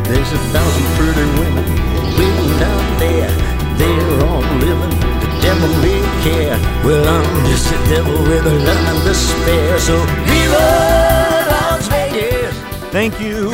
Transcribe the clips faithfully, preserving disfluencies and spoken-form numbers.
There's a thousand pretty women waiting down there. They're all living the devil may care. Well, I'm just a devil with a love and despair. So viva Las Vegas. Thank you,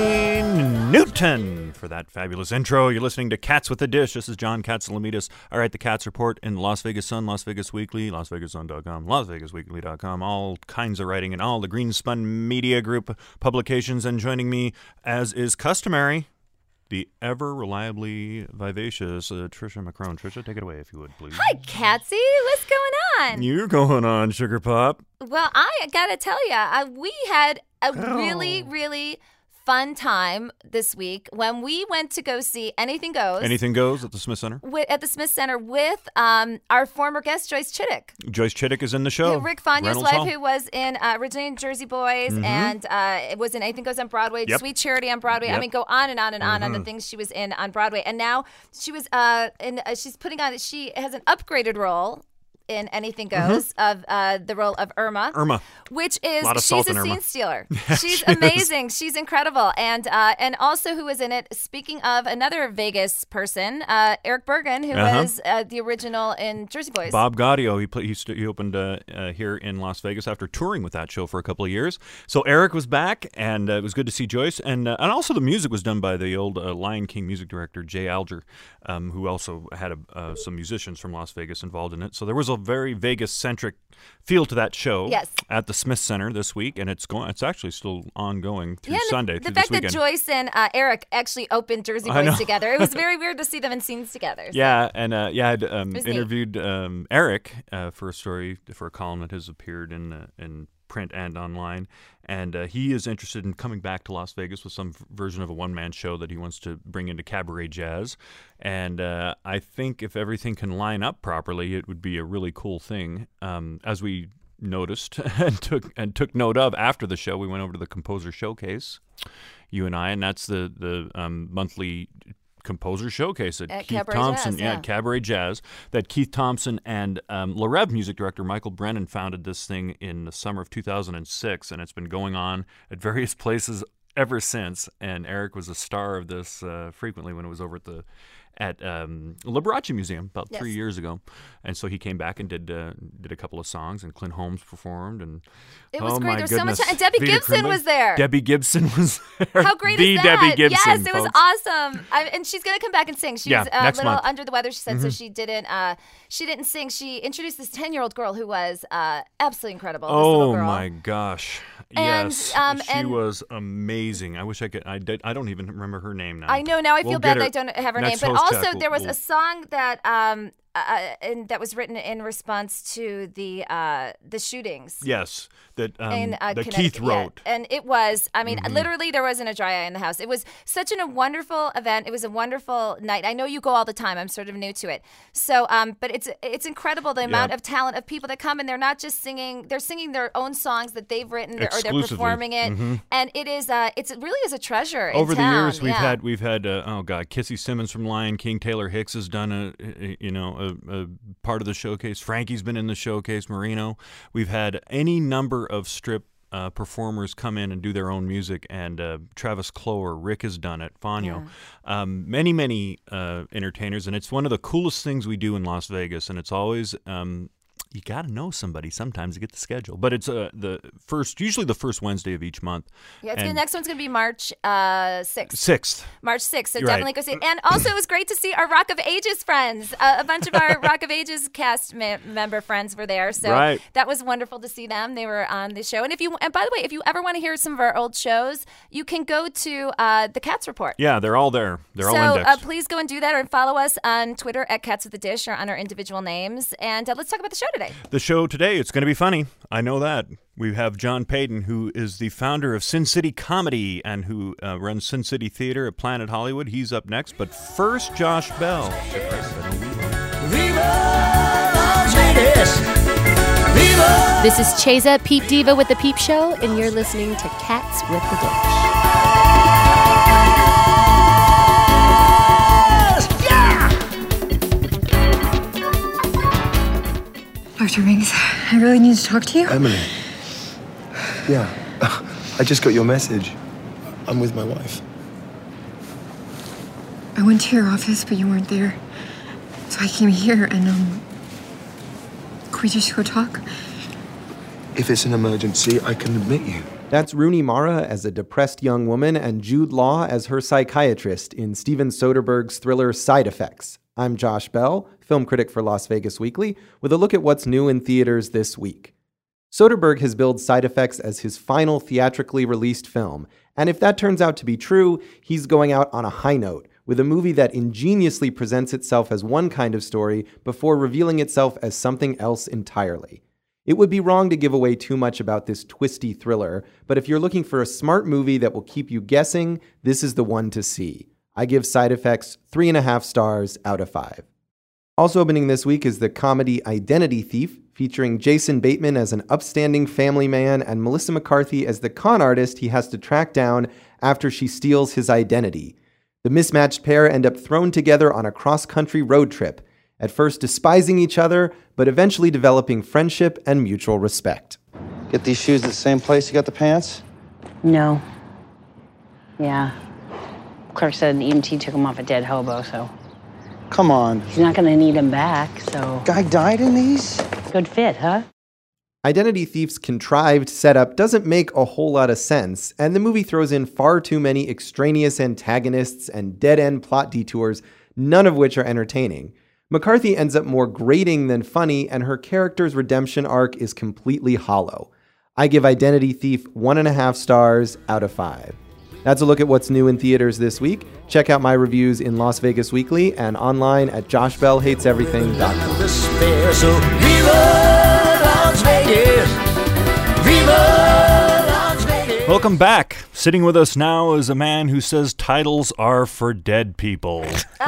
Wayne Newton, for that fabulous intro. You're listening to Cats with a Dish. This is John Katsilometes. All right, the Cats Report in Las Vegas Sun, Las Vegas Weekly, las vegas sun dot com, las vegas weekly dot com, all kinds of writing in all the Greenspun Media Group publications. And joining me, as is customary, the ever reliably vivacious uh, Trisha McCrone. Trisha, take it away if you would, please. Hi, Catsy. What's going on? You're going on, Sugar Pop. Well, I gotta tell you, uh, we had a oh. really, really fun time this week when we went to go see Anything Goes. Anything Goes at the Smith Center? With, at the Smith Center with um, our former guest, Joyce Chittick. Joyce Chittick is in the show. Rick Fonya's Reynolds wife, Hall. who was in uh, originally in Jersey Boys, mm-hmm. and uh, it was in Anything Goes on Broadway, yep. Sweet Charity on Broadway. Yep. I mean, go on and on and on mm-hmm. on the things she was in on Broadway. And now she was uh, in, uh, she's putting on, she has an upgraded role in Anything Goes mm-hmm. of uh, the role of Irma. Irma. Which is, a she's a scene Irma. stealer. She's she amazing. Is. She's incredible. And uh, and also who was in it, speaking of another Vegas person, uh, Eric Bergen, who uh-huh. was uh, the original in Jersey Boys. Bob Gaudio, he, play, he, st- he opened uh, uh, here in Las Vegas after touring with that show for a couple of years. So Eric was back, and uh, it was good to see Joyce. And uh, and also the music was done by the old uh, Lion King music director, Jay Alger, um, who also had a, uh, some musicians from Las Vegas involved in it. So there was a very Vegas-centric feel to that show yes. at the Smith Center this week, and it's going. It's actually still ongoing through yeah, Sunday. The, through the fact this that weekend. Joyce and uh, Eric actually opened Jersey Boys together, it was very weird to see them in scenes together. So. Yeah, and uh, yeah, I had um, interviewed neat. um, Eric uh, for a story for a column that has appeared in uh, in print and online, and uh, he is interested in coming back to Las Vegas with some f- version of a one-man show that he wants to bring into cabaret jazz. And uh, I think if everything can line up properly, it would be a really cool thing. Um, as we noticed and took and took note of after the show, we went over to the Composer Showcase, you and I, and that's the the um, monthly Composer Showcase at, at Keith Cabaret Thompson, Jazz, yeah, yeah. at Cabaret Jazz, that Keith Thompson and um, La Rev music director Michael Brennan founded this thing in the summer of two thousand six, and it's been going on at various places ever since. And Eric was a star of this uh, frequently when it was over at the at um, Liberace Museum about yes. three years ago, and so he came back and did uh, did a couple of songs, and Clint Holmes performed, and it was oh great. my There was goodness. so much, and Debbie Vita Gibson Crimba. was there. Debbie Gibson was there. How great the is that? Debbie Gibson, yes, it was folks. awesome. I, and she's gonna come back and sing. She's Yeah, a next little month. under the weather. She said mm-hmm. so. She didn't. Uh, she didn't sing. She introduced this ten-year-old girl who was uh, absolutely incredible. This Oh little girl. my gosh! And, yes, um, she and- was amazing. I wish I could. I did. I don't even remember her name now. I know now. I feel We'll bad get that I her- don't have her next name. But host also, check, we'll- there was we'll- a song that um, uh, and that was written in response to the uh, the shootings. Yes, that um, in, uh, that Connecticut. Keith wrote. Yeah. And it was, I mean, Mhm. literally there wasn't a dry eye in the house. It was such an, a wonderful event. It was a wonderful night. I know you go all the time. I'm sort of new to it. So, um, but it's it's incredible the amount Yeah. of talent of people that come, and they're not just singing, they're singing their own songs that they've written, or they're Exclusively. performing it. Mhm. And it is, uh, it's it really is a treasure in Over the town. years, we've yeah. had we've had uh, oh god, Kissy Simmons from Lion King, Taylor Hicks has done a, a you know a, a part of the showcase. Frankie's been in the showcase. Marino. We've had any number of strip uh, performers come in and do their own music, and uh, Travis Clower, Rick has done it, Fonyo, Yeah. um, many many uh, entertainers, and it's one of the coolest things we do in Las Vegas, and it's always. Um, You got to know somebody sometimes to get the schedule. But it's uh, the first, usually the first Wednesday of each month. Yeah, it's And gonna, next one's going to be March uh, sixth. sixth. March sixth, so You're definitely right. go see it. And also, it was great to see our Rock of Ages friends. Uh, a bunch of our Rock of Ages cast me- member friends were there, so Right. that was wonderful to see them. They were on the show. And if you, and by the way, if you ever want to hear some of our old shows, you can go to uh, the Cats Report. Yeah, they're all there. They're so all uh, indexed. please go and do that, or follow us on Twitter at Cats with the Dish, or on our individual names. And uh, let's talk about the show today. The show today, it's going to be funny. I know that. We have John Payton, who is the founder of Sin City Comedy and who uh, runs Sin City Theater at Planet Hollywood. He's up next. But first, Josh Bell. Viva Las Vegas! Viva! This is Cheza, Peep Diva with The Peep Show, and you're listening to Cats with the Dish. Doctor Rings, I really need to talk to you. Emily. Yeah. I just got your message. I'm with my wife. I went to your office, but you weren't there. So I came here and, um, could we just go talk? If it's an emergency, I can admit you. That's Rooney Mara as a depressed young woman and Jude Law as her psychiatrist in Steven Soderbergh's thriller Side Effects. I'm Josh Bell, film critic for Las Vegas Weekly, with a look at what's new in theaters this week. Soderbergh has billed Side Effects as his final theatrically released film, and if that turns out to be true, he's going out on a high note, with a movie that ingeniously presents itself as one kind of story before revealing itself as something else entirely. It would be wrong to give away too much about this twisty thriller, but if you're looking for a smart movie that will keep you guessing, this is the one to see. I give Side Effects three and a half stars out of five. Also opening this week is the comedy Identity Thief, featuring Jason Bateman as an upstanding family man and Melissa McCarthy as the con artist he has to track down after she steals his identity. The mismatched pair end up thrown together on a cross-country road trip, at first despising each other, but eventually developing friendship and mutual respect. Get these shoes at the same place you got the pants? No. Yeah. Clerk said an E M T took him off a dead hobo, so Come on. he's not gonna need him back, so Guy died in these? good fit, huh? Identity Thief's contrived setup doesn't make a whole lot of sense, and the movie throws in far too many extraneous antagonists and dead-end plot detours, none of which are entertaining. McCarthy ends up more grating than funny, and her character's redemption arc is completely hollow. I give Identity Thief one and a half stars out of five. That's a look at what's new in theaters this week. Check out my reviews in Las Vegas Weekly and online at josh bell hates everything dot com. Despair, so Viva Las Vegas! Viva Las Vegas! Welcome back. Sitting with us now is a man who says titles are for dead people.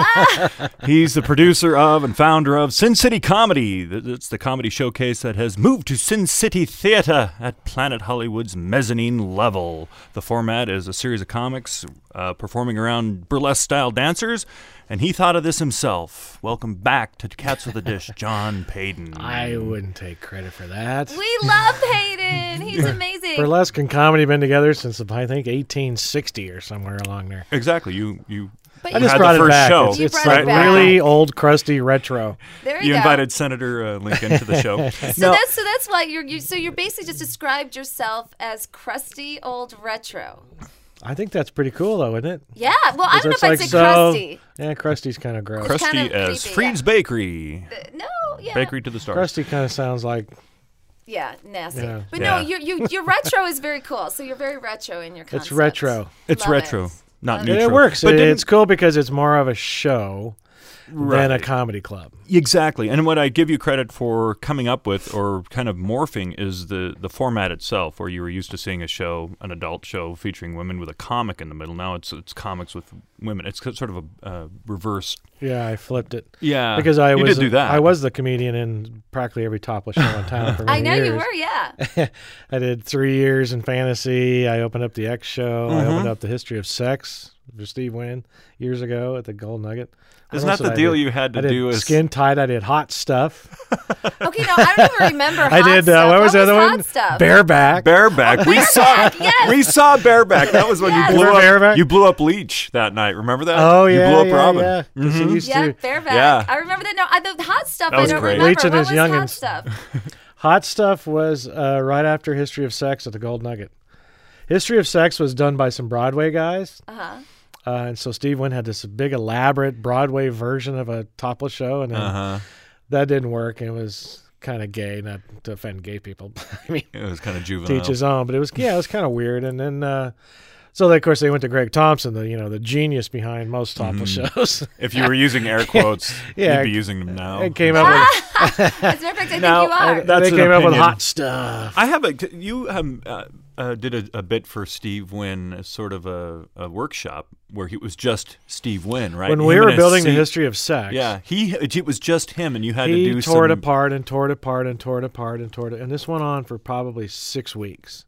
He's the producer of and founder of Sin City Comedy. It's the comedy showcase that has moved to Sin City Theater at Planet Hollywood's mezzanine level. The format is a series of comics uh, performing around burlesque-style dancers, and he thought of this himself. Welcome back to Cats with a Dish, John Payton. I wouldn't take credit for that. We love Hayden. He's amazing. Burlesque and comedy been together since, I think, eighteen sixty or somewhere along there. Exactly. You you But I you just had brought the it first back. show. It's, You it's brought like it back. really old, crusty retro. There you, you go. invited Senator uh, Lincoln to the show. So that's so that's why you're you so you're basically just described yourself as crusty old retro. I think that's pretty cool, though, isn't it? Yeah. Well, I don't know It's if I'd like say so, crusty. Yeah, crusty's kind of gross. Crust- Crusty kind of as creepy, Freed's yeah. Bakery. Uh, no. Yeah. Bakery to the stars. Crusty kind of sounds like Yeah. Nasty. Yeah. But Yeah. no, you you your retro is very cool. So you're very retro in your concept. it's retro. It's Love retro, it. not Love neutral. And it works. But It- didn't- it's cool because it's more of a show than a Right. comedy club. Exactly. And what I give you credit for coming up with or kind of morphing is the, the format itself, where you were used to seeing a show, an adult show featuring women with a comic in the middle. Now it's it's comics with women. It's sort of a uh, reverse. Yeah, I flipped it. Yeah. Because I you was did do that. I was the comedian in practically every topless show in town for many I know years. you were. Yeah. I did three years in fantasy. I opened up the X show. I Mm-hmm. opened up the History of Sex for Steve Wynn years ago at the Gold Nugget. What Isn't else that the did I deal do? you had to I did do as- Skin Tight. I did Hot Stuff. Okay. No, I don't even remember. I hot did. Stuff. Uh, what was the other hot one? Stuff? Bareback. Bareback. We saw yes. we saw Bareback. That was when Yes. you blew Remember up Bareback? you blew up Leech that night. Remember that? Oh yeah, You blew up yeah, Robin. yeah. 'Cause he used Yeah, to- bareback. Yeah. I remember that. No, I, the hot stuff. That I was don't great. remember. Leach and What his was hot youngins. stuff? Hot Stuff was uh, right after History of Sex at the Gold Nugget. History of Sex was done by some Broadway guys. Uh-huh. Uh, and so Steve Wynn had this big, elaborate Broadway version of a topless show, and then Uh-huh. that didn't work. It was kind of gay, not to offend gay people. I mean, It was kind of juvenile. teach his own, but it was yeah, it was kind of weird. And then, uh, so they, of course, they went to Greg Thompson, the you know the genius behind most topless shows. If you were using air quotes, Yeah. you'd be using them now. It came up with As a matter of fact, I think Now, you are. That's they an came up with opinion. Hot Stuff. I have a. t- You um, uh, uh, did a, a bit for Steve Wynn as sort of a, a workshop where he was just Steve Wynn, right? When Him we and were his building the seat- History of Sex, Yeah, he it was just him, and you had he to do tore it some. apart and tore it apart and tore it apart and tore it, and this went on for probably six weeks.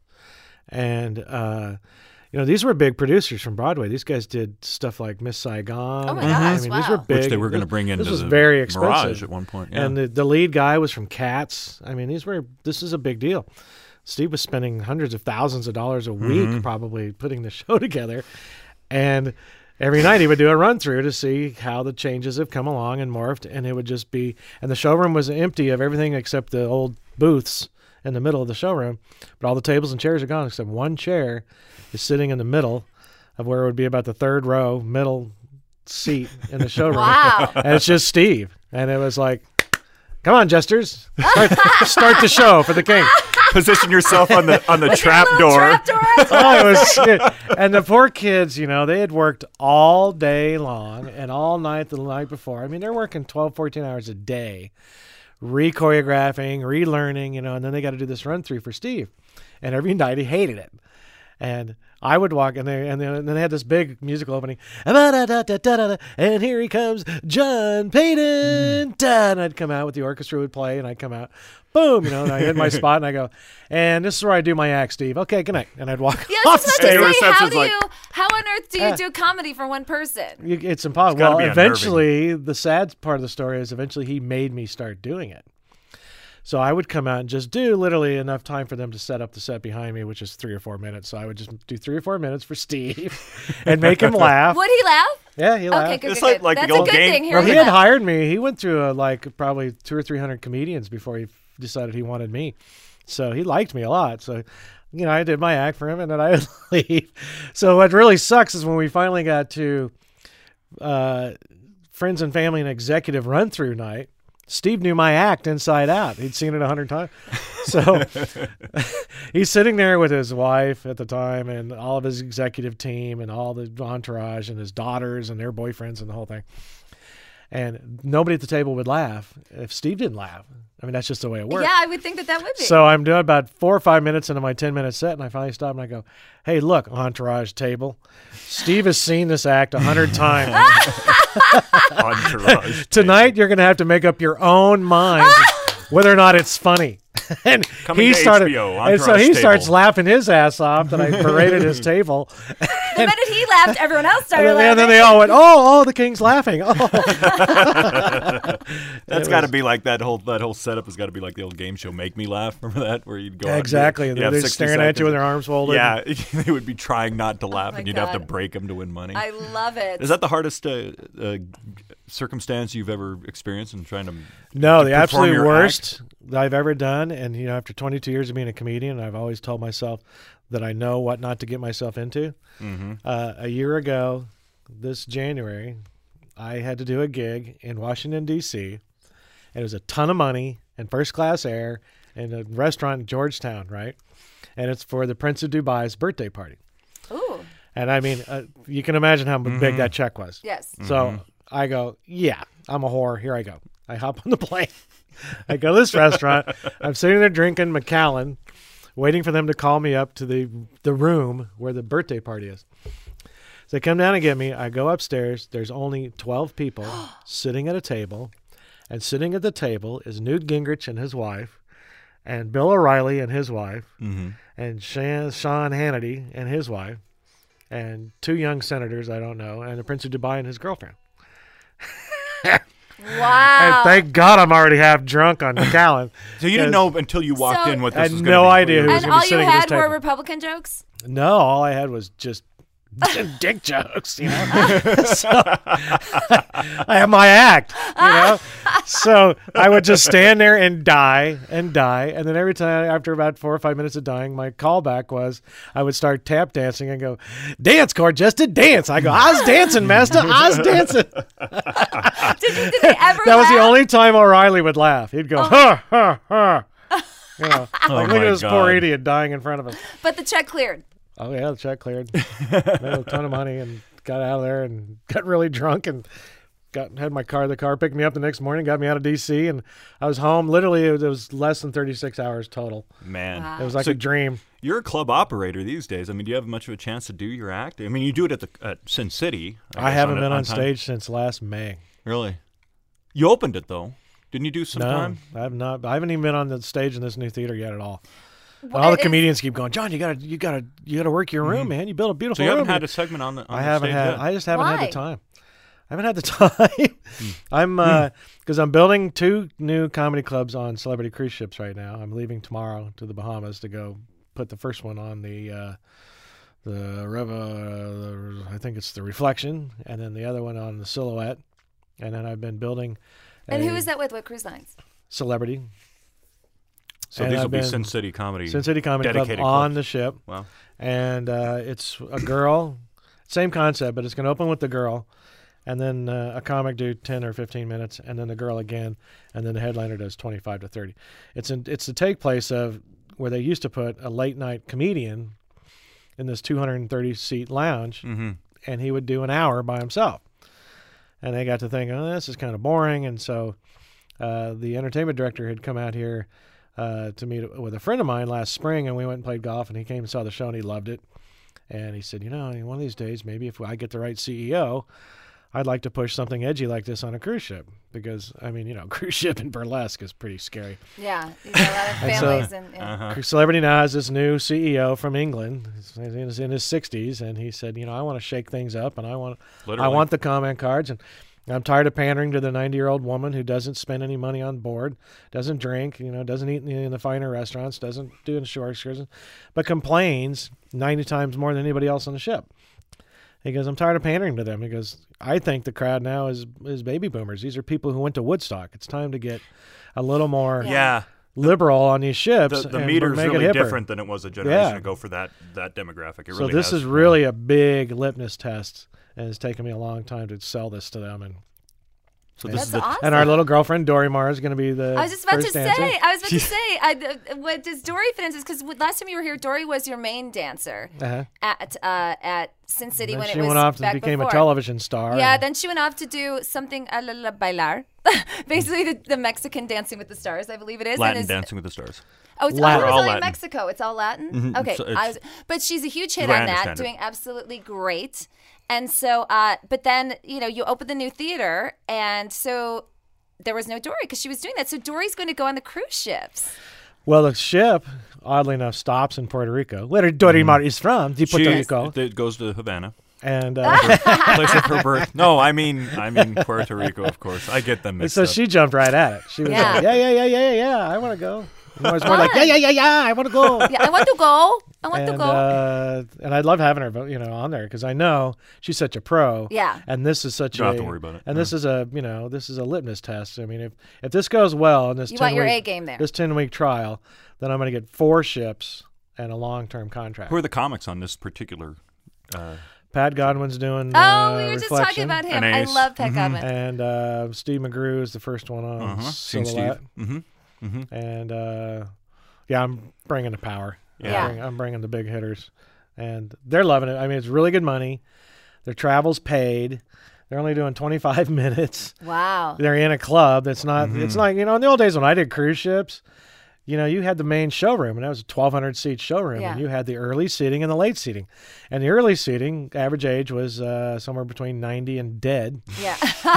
And uh, you know, these were big producers from Broadway. These guys did stuff like Miss Saigon. Oh my and- gosh, I mean, these were wow. big. Which they were going to This- bring into This was the very expensive Mirage at one point. Yeah. And the, the lead guy was from Cats. I mean, these were. This is a big deal. Steve was spending hundreds of thousands of dollars a week Mm-hmm. probably putting the show together, and every night he would do a run through to see how the changes have come along and morphed, and it would just be, and the showroom was empty of everything except the old booths in the middle of the showroom, but all the tables and chairs are gone except one chair is sitting in the middle of where it would be about the third row middle seat in the showroom. Wow. And it's just Steve, and it was like, come on, jesters, start, start the show for the king. Position yourself on the on the With your trap little door. trap door outside. Oh, it was shit. And the poor kids, you know, they had worked all day long and all night the night before. I mean, they're working twelve, fourteen hours a day, re-choreographing, relearning, you know, and then they got to do this run-through for Steve. And every night he hated it. And I would walk in there, and then, and then they had this big musical opening. And here he comes, John Payton. And I'd come out with the orchestra would play, and I'd come out, boom, you know, and I hit my spot, and I go, and this is where I do my act, Steve. Okay, good night. And I'd walk Yeah, off I the was stage. about to say, how do like- you, how on earth do you Uh, do comedy for one person? You, it's impossible. gotta Well, be eventually, the sad part of the story is eventually he made me start doing it. So I would come out and just do literally enough time for them to set up the set behind me, which is three or four minutes. So I would just do three or four minutes for Steve and make him laugh. Would he laugh? Yeah, he laughed. Okay, good, It's good, like- good. like the That's old a good game- thing. Well, Hearing he had that. hired me. He went through uh, like probably two or three hundred comedians before he f- decided he wanted me. So he liked me a lot. So, you know, I did my act for him, and then I would leave. So what really sucks is when we finally got to uh, friends and family and executive run through night. Steve knew my act inside out. He'd seen it a hundred times. So he's sitting there with his wife at the time and all of his executive team and all the entourage and his daughters and their boyfriends and the whole thing. And nobody at the table would laugh if Steve didn't laugh. I mean, that's just the way it works. Yeah, I would think that that would be. So I'm doing about four or five minutes into my ten minute set, and I finally stop and I go, hey, look, entourage table. Steve has seen this act a hundred times. Entourage. Tonight, you're going to have to make up your own mind whether or not it's funny. And Coming he to started, H B O, and so Entourage he starts table. laughing his ass off that I paraded his table. the minute he laughed, everyone else And started then, laughing. and then they all went, oh, oh, the king's laughing. Oh. That's It got to was- be like that whole that whole setup has got to be like the old game show Make Me Laugh. Remember that where you'd go out and Exactly. you'd They're have they're sixty staring at you with seconds. their arms folded. Yeah, they would be trying not to laugh, my and you'd have to God. break them to win money. I love it. Is that the hardest uh, uh, circumstance you've ever experienced in trying to? No, to the perform absolute your worst that I've ever done. And, you know, after twenty-two years of being a comedian, I've always told myself that I know what not to get myself into. Mm-hmm. Uh, a year ago, this January, I had to do a gig in Washington, D C And it was a ton of money and first class air in a restaurant in Georgetown, right? And it's for the Prince of Dubai's birthday party. Ooh, And I mean, uh, you can imagine how big that check was. yes. So I go, yeah, I'm a whore. Here I go. I hop on the plane. I go to this restaurant. I'm sitting there drinking Macallan, waiting for them to call me up to the the room where the birthday party is. So they come down and get me. I go upstairs. There's only twelve people sitting at a table. And sitting at the table is Newt Gingrich and his wife, and Bill O'Reilly and his wife, Mm-hmm. and Shan, Sean Hannity and his wife, and two young senators I don't know, and the Prince of Dubai and his girlfriend. Wow. And thank God I'm already half drunk on Macallan. So you didn't know until you walked So- in what I this had was no gonna be. idea who was and gonna be all you sitting at this had were table. Republican jokes? No, all I had was just dick jokes, you know. So I have my act, you know. So I would just stand there and die and die, and then every time after about four or five minutes of dying, my callback was I would start tap dancing and go, "Dance, Cord, just a dance." I go, "I was dancing, master. I was dancing." Did, you, did they ever That was the laugh? only time O'Reilly would laugh. He'd go, "Ha ha ha." You know, Oh like, look my at this poor God. idiot dying in front of him. But the check cleared. Oh yeah, the check cleared. Made a ton of money and got out of there and got really drunk and got had my car. The car picked me up the next morning, got me out of D C, and I was home. Literally, it was, it was less than thirty-six hours total. Man, Wow. It was like So- a dream. you're a club operator these days. I mean, do you have much of a chance to do your act? I mean, you do it at the at Sin City. I, guess, haven't a- been on, time. stage since last May. Really? You opened it though, didn't you? Do some no, time? I've not. I haven't even been on the stage in this new theater yet at all. Well, all the is- comedians keep going, John. You gotta, you gotta, you gotta work your room, man. You built a beautiful So you room. haven't had a segment on the. On I the haven't stage had. yet? I just haven't had Why? the time. I haven't had the time. I'm uh because I'm building two new comedy clubs on celebrity cruise ships right now. I'm leaving tomorrow to the Bahamas to go put the first one on the uh, the River, uh, I think it's the Reflection, and then the other one on the Silhouette. And then I've been building. And a who is that with? What cruise lines? Celebrity. So And these I've will be been- Sin City Comedy. Sin City Comedy Club dedicated on clubs. the ship. Wow. And uh, it's a girl, same concept, but it's going to open with the girl, and then uh, a comic do ten or fifteen minutes, and then the girl again, and then the headliner does twenty-five to thirty. It's in, it's the take place of where they used to put a late night comedian in this two hundred thirty seat lounge, Mm-hmm. and he would do an hour by himself. And they got to thinking, oh, this is kind of boring, and so uh, the entertainment director had come out here uh, to meet with a friend of mine last spring, and we went and played golf, and he came and saw the show, and he loved it. And he said, you know, one of these days, maybe if I get the right C E O, I'd like to push something edgy like this on a cruise ship. Because, I mean, you know, cruise ship and burlesque is pretty scary. Yeah, you got a lot of And so- families. and, and Uh-huh. Celebrity now has this new C E O from England. He's in his sixties, and he said, you know, I want to shake things up, and I want, I Literally. want the comment cards, and I'm tired of pandering to the ninety-year-old woman who doesn't spend any money on board, doesn't drink, you know, doesn't eat in the, in the finer restaurants, doesn't do in shore excursions, but complains ninety times more than anybody else on the ship. He goes, I'm tired of pandering to them. He goes, I think the crowd now is is baby boomers. These are people who went to Woodstock. It's time to get a little more Yeah. liberal on these ships. The, the and meter's make it really hipper. different than it was a generation Yeah. ago for that that demographic. It So really this has. is really a big litmus test, and it's taken me a long time to sell this to them. And So and, this is That's the, awesome. and our little girlfriend Dory Marr is going to be the. I was just about to first say. dancer. I was about to say. I, uh, what does Dory fit into this? Because last time you were here, Dory was your main dancer Uh-huh. at uh, at Sin City Then when she it was went off and back became before. a television star. Yeah, and- then she went off to do something a la, la bailar, basically the, the Mexican Dancing with the Stars, I believe it is. Latin and is, Dancing with the Stars. Oh, it's, Latin. oh, it's All only Latin. Mexico. It's all Latin. Mhm. Okay, So it's- I was, but she's a huge hit The way I on that, understand it. doing absolutely great. And so, uh, but then you know, you open the new theater, and so there was no Dory because she was doing that. So Dory's going to go on the cruise ships. Well, the ship, oddly enough, stops in Puerto Rico, where Dory Marr is from, the Puerto She Rico. it goes to Havana. And uh, Place of her birth. No, I mean I mean Puerto Rico, of course. I get them mixed so up. she jumped right at it. She was Yeah. like, yeah, yeah, yeah, yeah, yeah, I want to go. And I was more like, yeah, yeah, yeah, yeah, I want to go. Yeah, I want to go. I want and, to go. Uh, and I love having her, you know, on there because I know she's such a pro. Yeah. And this is such You a. don't have to worry about it. And this is a, you know, this is a litmus test. I mean, if if this goes well in this You ten want your week, A game there. this ten week trial, then I'm going to get four ships and a long term contract. Who are the comics on this particular? Uh, Pat Godwin's doing. Oh, uh, we were just Reflection, talking about him. An I ace. love Pat Mhm. Godwin. And uh, Steve McGrew is the first one on uh-huh. Seen Steve. Silhouette. Mm-hmm. Mm-hmm. And uh, yeah, I'm bringing the power. Yeah. I'm bringing, I'm bringing the big hitters, and they're loving it. I mean, it's really good money. Their travel's paid. They're only doing twenty-five minutes. Wow. They're in a club that's not. Mm-hmm. It's like, you know, in the old days when I did cruise ships, you know, you had the main showroom, and that was a twelve hundred seat showroom, Yeah. and you had the early seating and the late seating. And the early seating, average age was uh, somewhere between ninety and dead. Yeah.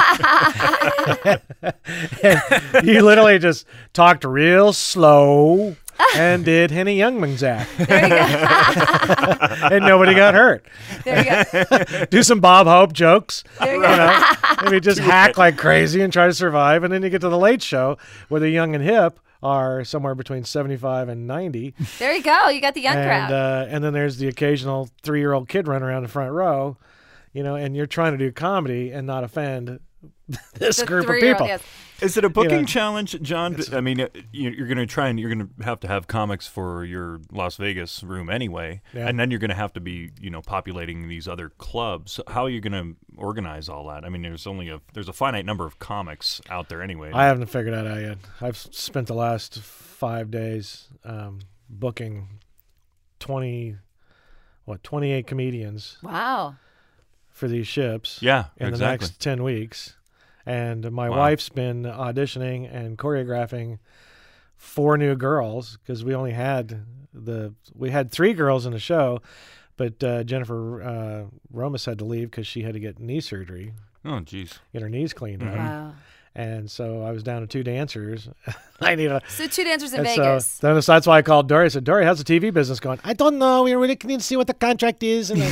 And you literally just talked real slow and did Henny Youngman's act. There you go. And nobody got hurt. There you go. Do some Bob Hope jokes. There you You go. know, maybe just hack like crazy and try to survive. And then you get to the late show where the young and hip are somewhere between seventy-five and ninety. There you go. You got the young and, crowd. uh, and then there's the occasional three-year-old kid running around the front row, you know, and you're trying to do comedy and not offend this The group of three-year-old, people. yes. Is it a booking know, challenge, John? I mean, uh, you- you're going to try and you're going to have to have comics for your Las Vegas room anyway, Yeah. and then you're going to have to be, you know, populating these other clubs. How are you going to organize all that? I mean, there's only a there's a finite number of comics out there anyway. I haven't figured that out yet. I've spent the last five days um, booking twenty, what, twenty-eight comedians Wow. for these ships. Yeah, in exactly. the next ten weeks, and my Wow. wife's been auditioning and choreographing four new girls because we only had the we had three girls in the show, but uh, Jennifer uh, Romas had to leave because she had to get knee surgery, oh, jeez. get her knees cleaned up. Wow. And so I was down to two dancers. I need a. So two dancers in and Vegas. So then that's why I called Dory. I said, Dory, how's the T V business going? I don't know. We really need to see what the contract is. And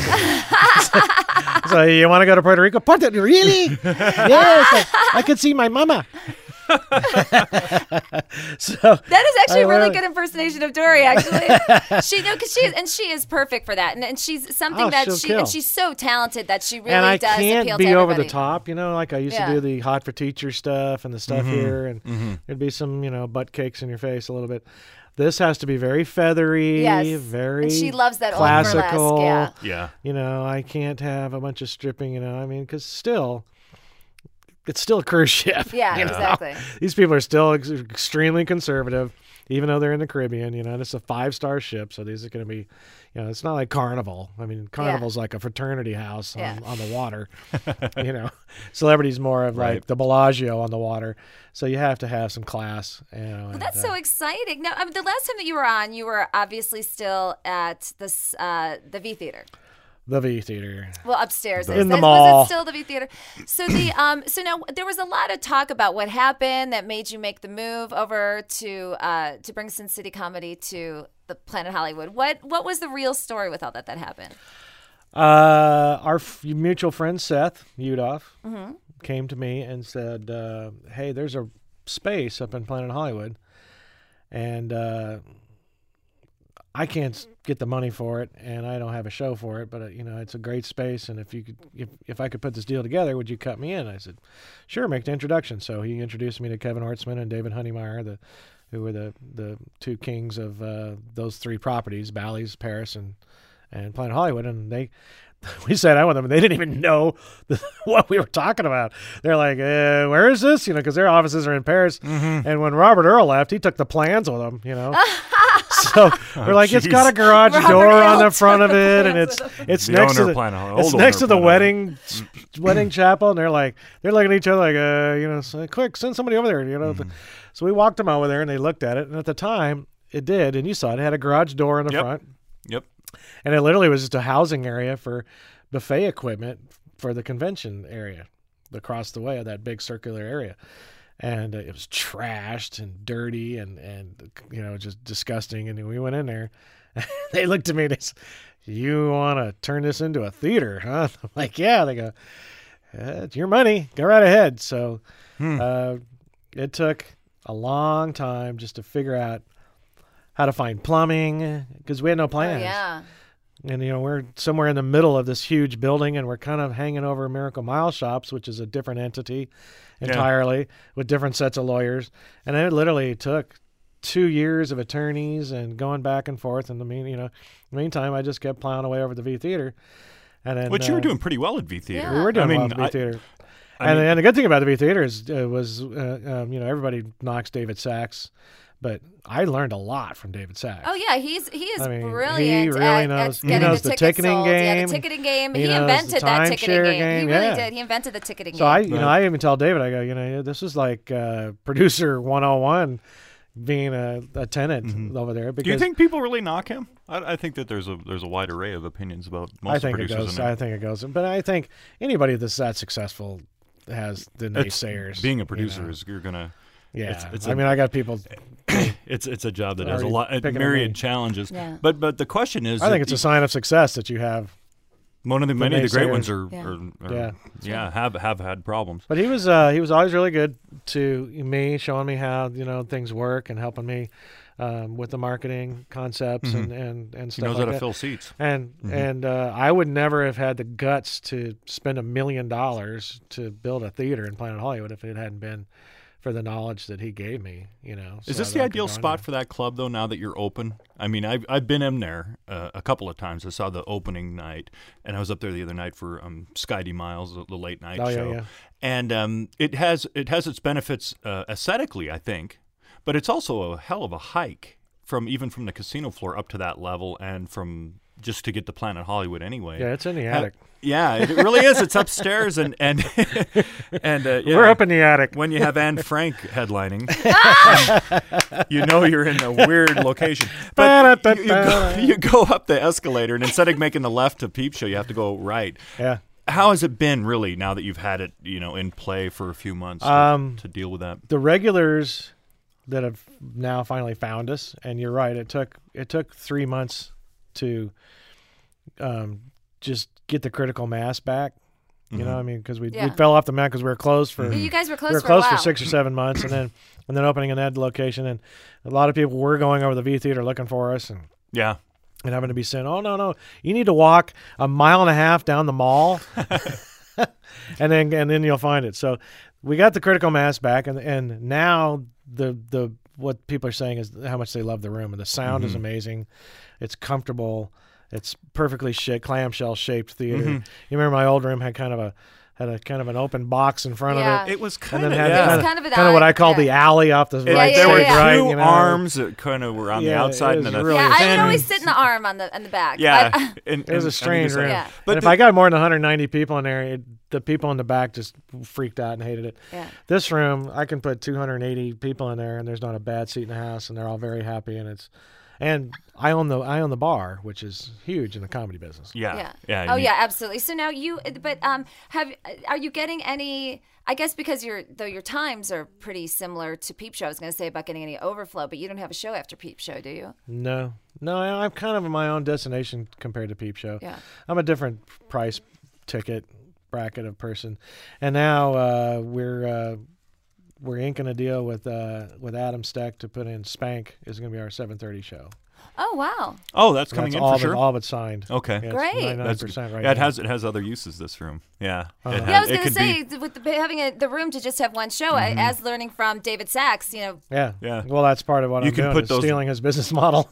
I, so you want to go to Puerto Rico? Puerto really? Yes. I, I could see my mama. So that is actually I a really learned- good impersonation of Dory. Actually, she no, because she is, and she is perfect for that, and, and she's something Oh, that she'll she kill. and she's so talented that she really and I does can't appeal be to over everybody. the top, you know, like I used Yeah. to do the hot for teacher stuff and the stuff Mhm. here, and Mhm. there'd be some, you know, butt cakes in your face a little bit. This has to be very feathery, Yes. very And she loves that old classical. burlesque, yeah. Yeah. You know, I can't have a bunch of stripping, you know, I mean, because still, it's still a cruise ship. Yeah, you know? exactly. These people are still ex- extremely conservative, even though they're in the Caribbean, you know, and it's a five-star ship, so these are going to be, you know, it's not like Carnival. I mean, Carnival's like a fraternity house on, Yeah. on the water. You know, Celebrity's more of Right. like the Bellagio on the water, so you have to have some class. You know, Well, and, that's uh, so exciting. Now, I mean, the last time that you were on, you were obviously still at this uh, the V Theater. the V Theater. Well, upstairs In is. the Was mall. it still the V Theater? So the um, so now there was a lot of talk about what happened that made you make the move over to uh, to bring Sin City Comedy to the Planet Hollywood. What what was the real story with all that that happened? Uh, our f- mutual friend Seth Udoff Mm-hmm. came to me and said, uh, "Hey, there's a space up in Planet Hollywood, and uh, I can't get the money for it, and I don't have a show for it. But uh, you know, it's a great space, and if you could, if if I could put this deal together, would you cut me in?" I said, "Sure, make the introduction." So he introduced me to Kevin Hortzman and David Honeymeyer, the who were the the two kings of uh, those three properties, Bally's, Paris, and and Planet Hollywood, and they. We sat down with them, and they didn't even know the, what we were talking about. They're like, uh, "Where is this?" You know, because their offices are in Paris. Mm-hmm. And when Robert Earl left, he took the plans with him. You know, so we're like, "It's got a garage Robert door on Earl the front took of the it, and plans it's with it's The next owner to of the Planet Hol- it's old next owner to of the Planet wedding wedding chapel." And they're like, they're looking at each other like, "Uh, you know, so, quick, send somebody over there." You know, Mm-hmm. so we walked them over there, and they looked at it, and at the time, it did, and you saw it, it had a garage door in the Yep. front. Yep. And it literally was just a housing area for buffet equipment for the convention area across the way of that big circular area. And uh, it was trashed and dirty and, and, you know, just disgusting. And we went in there. They looked at me and they said, "You want to turn this into a theater, huh?" I'm like, "Yeah." They go, "Uh, "It's your money. Go right ahead." So Hmm. uh, it took a long time just to figure out how to find plumbing because we had no Oh, plans. yeah. And, you know, we're somewhere in the middle of this huge building, and we're kind of hanging over Miracle Mile Shops, which is a different entity entirely with different sets of lawyers. And it literally took two years of attorneys and going back and forth. And, the mean, you know, in the meantime, I just kept plowing away over the V Theater. And then, Which you uh, were doing pretty well at V Theater. We were doing I mean, well at the V I- Theater. I and, mean- and the good thing about the V Theater is, uh, was, uh, um, you know, everybody knocks David Sachs, but I learned a lot from David Sachs. Oh yeah, he's he is I mean, he brilliant. really at, knows- At he getting knows the, the tickets ticketing sold. Yeah, game. the ticketing game. He He, knows the invented that ticketing timeshare game. game, He really yeah. did. He invented the ticketing So I, game. you know, I even tell David, I go, you know, this is like uh, producer one oh one, being a, a tenant over there. Because Do you think people really knock him? I, I think that there's a there's a wide array of opinions about most I think it producers. goes. in there. I think it goes. But I think anybody that's that successful has the It's- naysayers. Being a you producer know. is you're gonna. Yeah, it's, it's I a- mean, I got people. it's it's a job that has a already lot, a picking on myriad me. challenges. Yeah. But but the question is, I think that it's a you- sign of success that you have. one of the the many of the great naysayers. ones are, Yeah. are, are Yeah. yeah have have had problems. But he was uh, he was always really good to me, showing me how you know things work and helping me um, with the marketing concepts Mhm. and, and, and He stuff knows like how to that. fill seats. And Mhm. and uh, I would never have had the guts to spend a million dollars to build a theater in Planet Hollywood if it hadn't been for the knowledge that he gave me. You know, Is so this that the I could ideal go in spot there. for that club, though, now that you're open? I mean, I've, I've been in there uh, a couple of times. I saw the opening night, and I was up there the other night for um, Skydie Miles, the, the late night Oh, yeah, show. yeah. And um, it has it has its benefits uh, aesthetically, I think, but it's also a hell of a hike from even from the casino floor up to that level and from just to get to Planet Hollywood anyway. Yeah, it's in the Ha- attic. Yeah, it really is. It's upstairs, and and and uh, yeah. We're up in the attic. When you have Anne Frank headlining, you know you're in a weird location. But you, you, go, you go up the escalator, and instead of making the left to Peep Show, you have to go right. Yeah. How has it been, really, now that you've had it, you know, in play for a few months to, Um, to deal with that? The regulars that have now finally found us, and you're right, it took it took three months to um, just get the critical mass back. You Mm-hmm. know, I mean, because we, Yeah. we fell off the map because we were closed for. You guys were closed we were for a closed while. for six or seven months, and then and then opening in that location, and a lot of people were going over the V Theater looking for us, and Yeah. and having to be saying, "Oh no, no, you need to walk a mile and a half down the mall, and then and then you'll find it." So we got the critical mass back, and and now the the what people are saying is how much they love the room, and the sound is amazing. It's comfortable. It's perfectly shaped, clamshell shaped theater. You remember my old room had kind of a had a kind of an open box in front Yeah. of it. It was And kind then of had yeah. It was kind, kind of, of an kind of what eye- I call yeah. the alley off the Yeah, right, yeah, there were yeah. right, two you know? arms that kind of were on the Yeah, outside it and was then a really Yeah, I thin. would always sit in the arm on the on the back. yeah. But, and, It was and a on strange either room. side. Yeah. But and if the- I got more than one hundred ninety people in there, it, the people in the back just freaked out and hated it. Yeah. This room, I can put two hundred eighty people in there, and there's not a bad seat in the house, and they're all very happy. And it's, and I own the I own the bar, which is huge in the comedy business. yeah, yeah. yeah. Oh you- yeah, absolutely. So now you, but um, have are you getting any? I guess because your though your times are pretty similar to Peep Show. I was going to say about getting any overflow, but you don't have a show after Peep Show, do you? No, no, I- I'm kind of in my own destination compared to Peep Show. Yeah. I'm a different price ticket bracket of person, and now uh, we're uh, we're inking a deal with uh, with Adam Steck to put in Spank is going to be our seven thirty show. Oh wow. Oh, that's coming That's in all for but, sure. all but signed. Okay. Yeah, Great. ninety-nine That's percent right yeah, it now. has it has other uses. This room, yeah. Uh-huh. It Yeah, I has- was it going to could say be- with the, having a, the room to just have one show, I as learning from David Sachs, you know, Yeah. Yeah. Well, that's part of what You I'm can doing put is those- stealing his business model.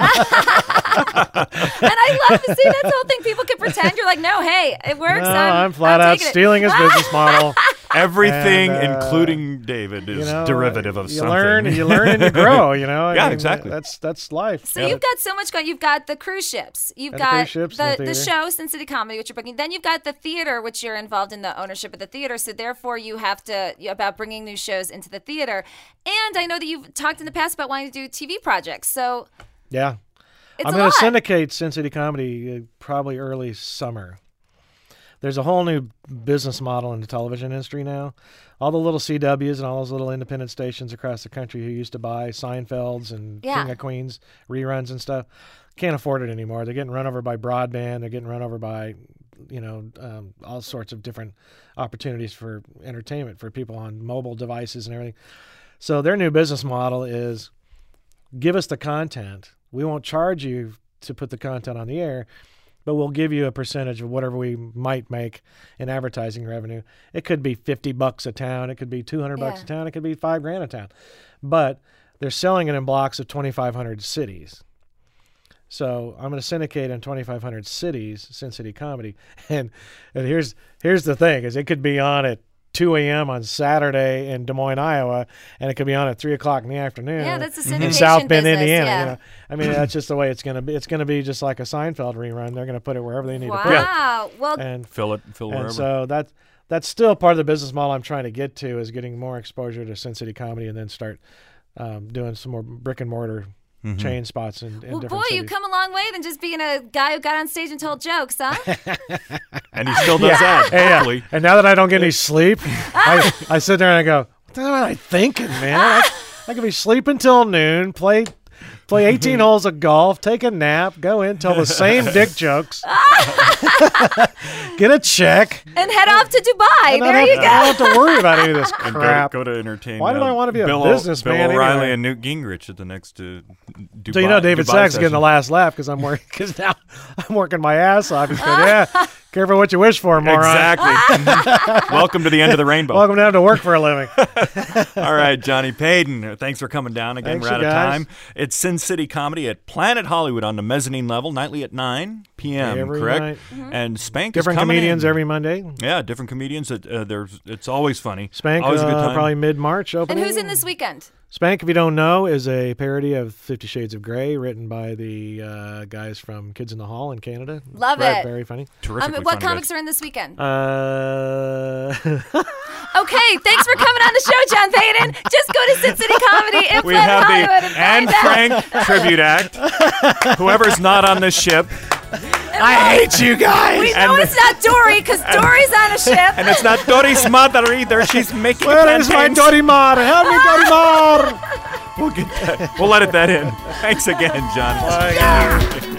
and I love to see that's the whole thing. People can pretend you're like, no, hey, it works. no, I'm, I'm flat I'm out taking it." stealing his business model. everything, And, uh, including David, is You know, derivative of you something. learn, you learn, and you grow. You know. I Yeah, mean, exactly. That's that's life. So you've got so much going. You've got the cruise ships. You've And the got cruise ships the, and the the theater. show, Sin City Comedy, which you're bringing. Then you've got the theater, which you're involved in the ownership of the theater. So therefore, you have to about bringing new shows into the theater. And I know that you've talked in the past about wanting to do T V projects. So Yeah. it's I'm a going lot. to syndicate Sin City Comedy uh, probably early summer. There's a whole new business model in the television industry now. All the little C Ws and all those little independent stations across the country who used to buy Seinfelds and Yeah. King of Queens reruns and stuff can't afford it anymore. They're getting run over by broadband. They're getting run over by, you know, um, all sorts of different opportunities for entertainment for people on mobile devices and everything. So their new business model is give us the content. We won't charge you to put the content on the air, but we'll give you a percentage of whatever we might make in advertising revenue. It could be fifty bucks a town. It could be two hundred bucks Yeah. a town. It could be five grand a town. But they're selling it in blocks of twenty-five hundred cities. So I'm going to syndicate in twenty-five hundred cities, Sin City Comedy. And, and here's here's the thing, is it could be on at two a.m. on Saturday in Des Moines, Iowa, and it could be on at three o'clock in the afternoon Yeah, that's a in syndication South Bend, business, Indiana. yeah. You know? I mean, that's just the way it's going to be. It's going to be just like a Seinfeld rerun. They're going to put it wherever they need to put it. Wow. Well, And, Fill it, fill and wherever. so that, that's still part of the business model I'm trying to get to, is getting more exposure to Sin City Comedy and then start um, doing some more brick and mortar Mm-hmm. chain spots in, in well, different boy, cities. you've come a long way than just being a guy who got on stage and told jokes, huh? and he still does that. Yeah, yeah. hopefully. And now that I don't get any sleep, I, I sit there and I go, what the hell am I thinking, man? I, I could be sleeping till noon, play play eighteen holes of golf, take a nap, go in, tell the same dick jokes, get a check. and head off to Dubai. And I There don't, you go. I don't have to worry about any of this And crap. go to, go to entertain. Why did uh, I want to be a Bill O- businessman Bill O'Reilly anyway? and Newt Gingrich at the next uh, Dubai. So you know David Dubai Sachs getting the session. last laugh because I'm working because now I'm working my ass off. He said, "Yeah, careful what you wish for, moron." Exactly. Welcome to the end of the rainbow. Welcome to have to work for a living. All right, Johnny Payton, thanks for coming down again. Thanks, We're out you of guys. time. It's Sin City Comedy at Planet Hollywood on the mezzanine level, nightly at nine p.m., Every correct? night. And Spank Different is coming comedians in. every Monday. Yeah, different comedians. It, uh, there's, it's always funny. Spank, always a good uh, time. probably mid-March And opening. who's in this weekend? Spank, if you don't know, is a parody of Fifty Shades of Grey, written by the uh, guys from Kids in the Hall in Canada. Love Very- it. Very funny. Terrifically Um, what funny, comics guys. are in this weekend? Uh, Okay, thanks for coming on the show, John Payton. Just go to Sin City Comedy in We Planet have Hollywood the and Anne find out. Frank tribute act. Whoever's not on this ship. I hate you guys. We know it's not Dory because Dory's on a ship. And it's not Dory's mother either. She's making Where is my plantains. Dorimar? Help me, Dorimar. We'll get that. We'll let it that in. Thanks again, John. Bye.